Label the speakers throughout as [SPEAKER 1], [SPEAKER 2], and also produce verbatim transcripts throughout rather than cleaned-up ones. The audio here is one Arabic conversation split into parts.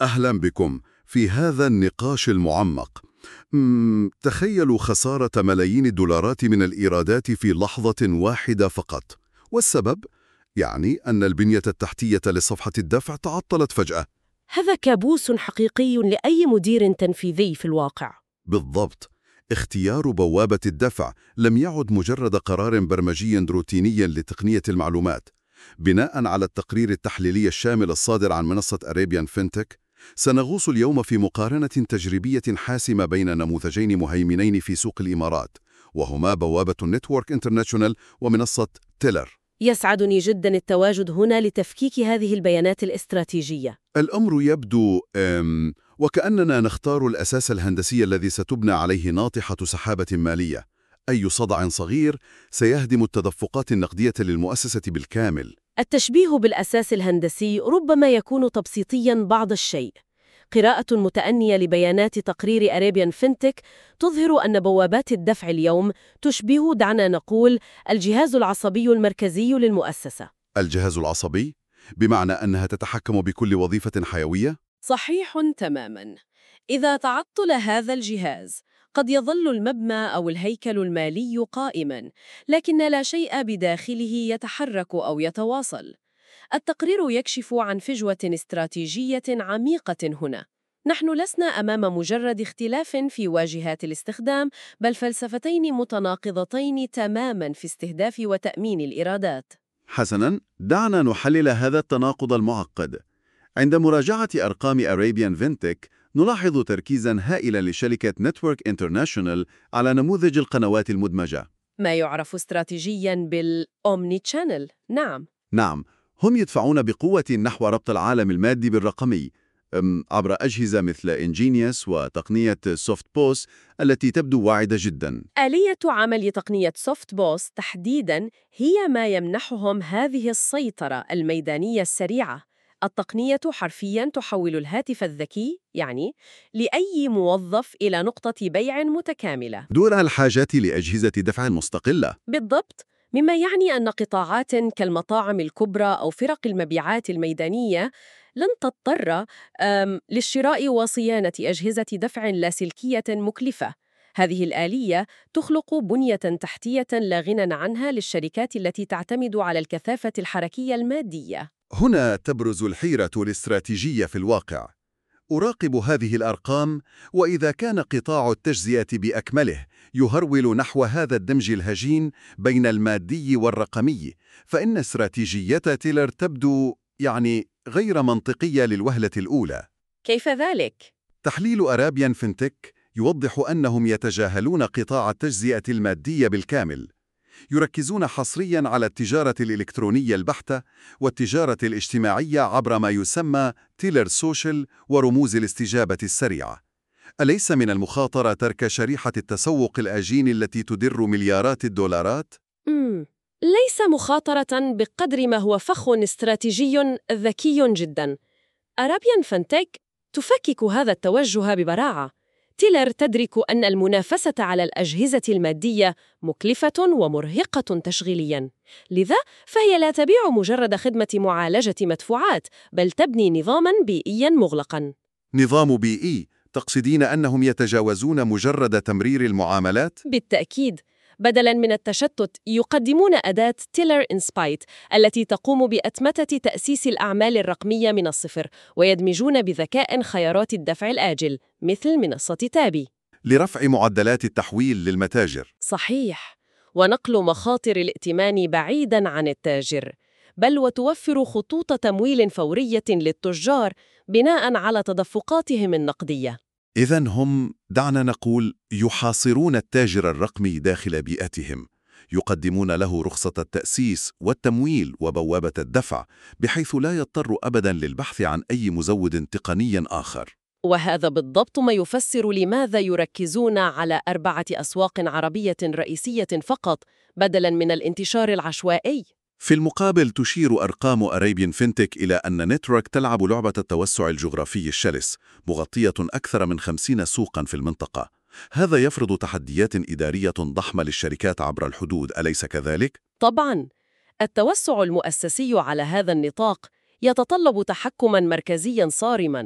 [SPEAKER 1] أهلا بكم في هذا النقاش المعمق. مم، تخيلوا خسارة ملايين الدولارات من الإيرادات في لحظة واحدة فقط، والسبب يعني أن البنية التحتية لصفحة الدفع تعطلت فجأة.
[SPEAKER 2] هذا كابوس حقيقي لأي مدير تنفيذي في الواقع.
[SPEAKER 1] بالضبط، اختيار بوابة الدفع لم يعد مجرد قرار برمجي روتيني لتقنية المعلومات. بناء على التقرير التحليلي الشامل الصادر عن منصة أريبيان فينتك، سنغوص اليوم في مقارنة تجريبية حاسمة بين نموذجين مهيمنين في سوق الإمارات، وهما بوابة نتورك انترناشونال ومنصة تيلر.
[SPEAKER 2] يسعدني جدا التواجد هنا لتفكيك هذه البيانات الاستراتيجية.
[SPEAKER 1] الأمر يبدو أم وكأننا نختار الأساس الهندسي الذي ستبنى عليه ناطحة سحابة مالية. أي صدع صغير سيهدم التدفقات النقدية للمؤسسة بالكامل.
[SPEAKER 2] التشبيه بالأساس الهندسي ربما يكون تبسيطيا بعض الشيء. قراءة متأنية لبيانات تقرير أريبيان فينتك تظهر أن بوابات الدفع اليوم تشبه، دعنا نقول، الجهاز العصبي المركزي للمؤسسة.
[SPEAKER 1] الجهاز العصبي؟ بمعنى أنها تتحكم بكل وظيفة حيوية؟
[SPEAKER 2] صحيح تماما. إذا تعطل هذا الجهاز قد يظل المبنى أو الهيكل المالي قائما، لكن لا شيء بداخله يتحرك أو يتواصل. التقرير يكشف عن فجوة استراتيجية عميقة هنا. نحن لسنا أمام مجرد اختلاف في واجهات الاستخدام، بل فلسفتين متناقضتين تماما في استهداف وتأمين الإيرادات.
[SPEAKER 3] حسناً، دعنا نحلل هذا التناقض المعقد. عند مراجعة أرقام أريبيان فينتك نلاحظ تركيزاً هائلاً لشركة نتورك انترناشونال على نموذج القنوات المدمجة.
[SPEAKER 2] ما يعرف استراتيجياً بالأومني تشانل. نعم.
[SPEAKER 3] نعم، هم يدفعون بقوة نحو ربط العالم المادي بالرقمي أم، عبر أجهزة مثل إنجينيوس وتقنية سوفت بوس التي تبدو واعدة جداً.
[SPEAKER 2] آلية عمل تقنية سوفت بوس تحديداً هي ما يمنحهم هذه السيطرة الميدانية السريعة. التقنية حرفياً تحول الهاتف الذكي، يعني لأي موظف، إلى نقطة بيع متكاملة
[SPEAKER 3] دون الحاجة لأجهزة دفع مستقلة.
[SPEAKER 2] بالضبط، مما يعني أن قطاعات كالمطاعم الكبرى أو فرق المبيعات الميدانية لن تضطر أم، للشراء وصيانة أجهزة دفع لاسلكية مكلفة. هذه الآلية تخلق بنية تحتية لا غنى عنها للشركات التي تعتمد على الكثافة الحركية المادية.
[SPEAKER 3] هنا تبرز الحيرة الاستراتيجية في الواقع. أراقب هذه الأرقام، وإذا كان قطاع التجزئة بأكمله يهرول نحو هذا الدمج الهجين بين المادي والرقمي، فإن استراتيجية تيلر تبدو يعني غير منطقية للوهلة الأولى.
[SPEAKER 2] كيف ذلك؟
[SPEAKER 3] تحليل أريبيان فينتك يوضح أنهم يتجاهلون قطاع التجزئة المادية بالكامل. يركزون حصرياً على التجارة الإلكترونية البحتة والتجارة الاجتماعية عبر ما يسمى تيلر سوشيال ورموز الاستجابة السريعة. أليس من المخاطرة ترك شريحة التسوق الآجين التي تدر مليارات الدولارات؟
[SPEAKER 2] مم. ليس مخاطرة بقدر ما هو فخ استراتيجي ذكي جدا. أرابيان فينتك تفكك هذا التوجه ببراعة. تيلر تدرك أن المنافسة على الأجهزة المادية مكلفة ومرهقة تشغيلياً، لذا فهي لا تبيع مجرد خدمة معالجة مدفوعات، بل تبني نظاماً بيئياً مغلقاً.
[SPEAKER 3] نظام بيئي؟ تقصدين أنهم يتجاوزون مجرد تمرير المعاملات؟
[SPEAKER 2] بالتأكيد. بدلاً من التشتت يقدمون أداة تيلر إنسبايت التي تقوم بأتمتة تأسيس الأعمال الرقمية من الصفر، ويدمجون بذكاء خيارات الدفع الآجل مثل منصة تابي
[SPEAKER 3] لرفع معدلات التحويل للمتاجر.
[SPEAKER 2] صحيح، ونقل مخاطر الائتمان بعيداً عن التاجر، بل وتوفر خطوط تمويل فورية للتجار بناء على تدفقاتهم النقدية.
[SPEAKER 3] إذن هم، دعنا نقول، يحاصرون التاجر الرقمي داخل بيئتهم، يقدمون له رخصة التأسيس والتمويل وبوابة الدفع، بحيث لا يضطر أبداً للبحث عن أي مزود تقني آخر.
[SPEAKER 2] وهذا بالضبط ما يفسر لماذا يركزون على أربعة أسواق عربية رئيسية فقط بدلاً من الانتشار العشوائي.
[SPEAKER 3] في المقابل تشير أرقام أريبيان فينتك إلى أن نتورك تلعب لعبة التوسع الجغرافي الشرس، مغطية أكثر من خمسين سوقاً في المنطقة. هذا يفرض تحديات إدارية ضخمة للشركات عبر الحدود، أليس كذلك؟
[SPEAKER 2] طبعاً، التوسع المؤسسي على هذا النطاق يتطلب تحكماً مركزياً صارماً.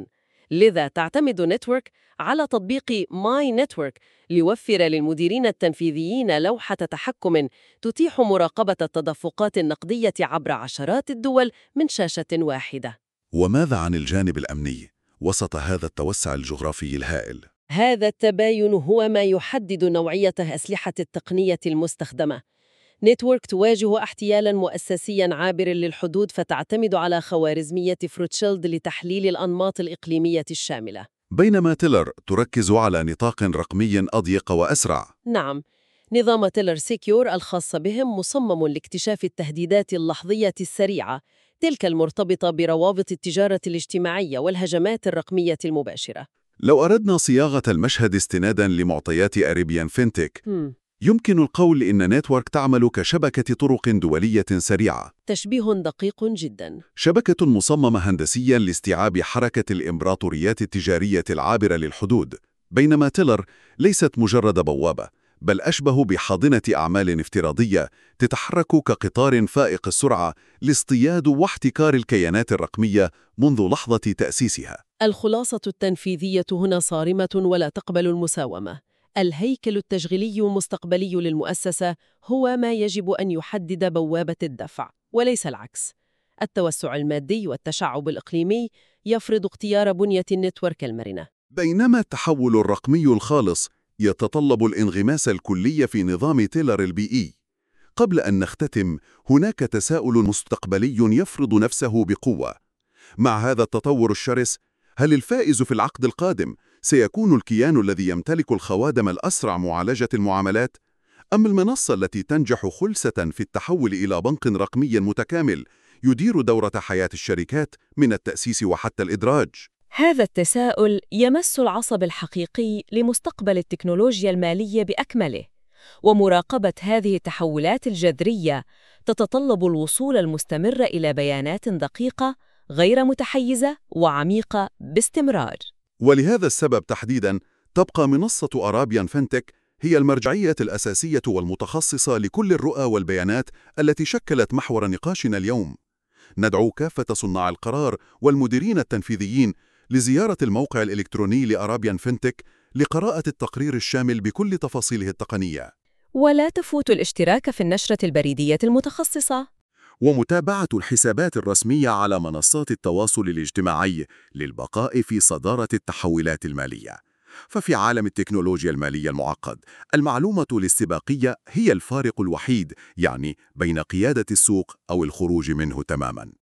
[SPEAKER 2] لذا تعتمد نتورك على تطبيق ماي نتورك ليوفر للمديرين التنفيذيين لوحة تحكم تتيح مراقبة التدفقات النقدية عبر عشرات الدول من شاشة واحدة.
[SPEAKER 1] وماذا عن الجانب الأمني وسط هذا التوسع الجغرافي الهائل؟
[SPEAKER 2] هذا التباين هو ما يحدد نوعية أسلحة التقنية المستخدمة. نتورك تواجه احتيالاً مؤسسياً عابراً للحدود، فتعتمد على خوارزمية فروتشيلد لتحليل الأنماط الإقليمية الشاملة.
[SPEAKER 1] بينما تيلر تركز على نطاق رقمي أضيق وأسرع.
[SPEAKER 2] نعم، نظام تيلر سيكيور الخاص بهم مصمم لاكتشاف التهديدات اللحظية السريعة، تلك المرتبطة بروابط التجارة الاجتماعية والهجمات الرقمية المباشرة.
[SPEAKER 1] لو أردنا صياغة المشهد استناداً لمعطيات أريبيان فينتك،
[SPEAKER 2] هم.
[SPEAKER 1] يمكن القول إن نتورك تعمل كشبكة طرق دولية سريعة،
[SPEAKER 2] تشبيه دقيق جداً.
[SPEAKER 1] شبكة مصممة هندسياً لاستيعاب حركة الإمبراطوريات التجارية العابرة للحدود، بينما تيلر ليست مجرد بوابة، بل أشبه بحاضنة أعمال افتراضية تتحرك كقطار فائق السرعة لاصطياد واحتكار الكيانات الرقمية منذ لحظة تأسيسها.
[SPEAKER 2] الخلاصة التنفيذية هنا صارمة ولا تقبل المساومة. الهيكل التشغيلي المستقبلي للمؤسسة هو ما يجب أن يحدد بوابة الدفع، وليس العكس. التوسع المادي والتشعب الإقليمي يفرض اختيار بنية النتورك المرنة،
[SPEAKER 1] بينما التحول الرقمي الخالص يتطلب الانغماس الكلي في نظام تيلر البيئي. قبل أن نختتم، هناك تساؤل مستقبلي يفرض نفسه بقوة. مع هذا التطور الشرس، هل الفائز في العقد القادم سيكون الكيان الذي يمتلك الخوادم الأسرع معالجة المعاملات، أم المنصة التي تنجح خلسة في التحول إلى بنك رقمي متكامل يدير دورة حياة الشركات من التأسيس وحتى الإدراج؟
[SPEAKER 4] هذا التساؤل يمس العصب الحقيقي لمستقبل التكنولوجيا المالية بأكمله، ومراقبة هذه التحولات الجذرية تتطلب الوصول المستمر إلى بيانات دقيقة غير متحيزة وعميقة باستمرار.
[SPEAKER 1] ولهذا السبب تحديداً تبقى منصة أرابيان فينتك هي المرجعية الأساسية والمتخصصة لكل الرؤى والبيانات التي شكلت محور نقاشنا اليوم. ندعو كافة صناع القرار والمديرين التنفيذيين لزيارة الموقع الإلكتروني لأرابيان فينتك لقراءة التقرير الشامل بكل تفاصيله التقنية.
[SPEAKER 4] ولا تفوت الاشتراك في النشرة البريدية المتخصصة
[SPEAKER 1] ومتابعة الحسابات الرسمية على منصات التواصل الاجتماعي للبقاء في صدارة التحولات المالية. ففي عالم التكنولوجيا المالية المعقد، المعلومة الاستباقية هي الفارق الوحيد، يعني بين قيادة السوق أو الخروج منه تماماً.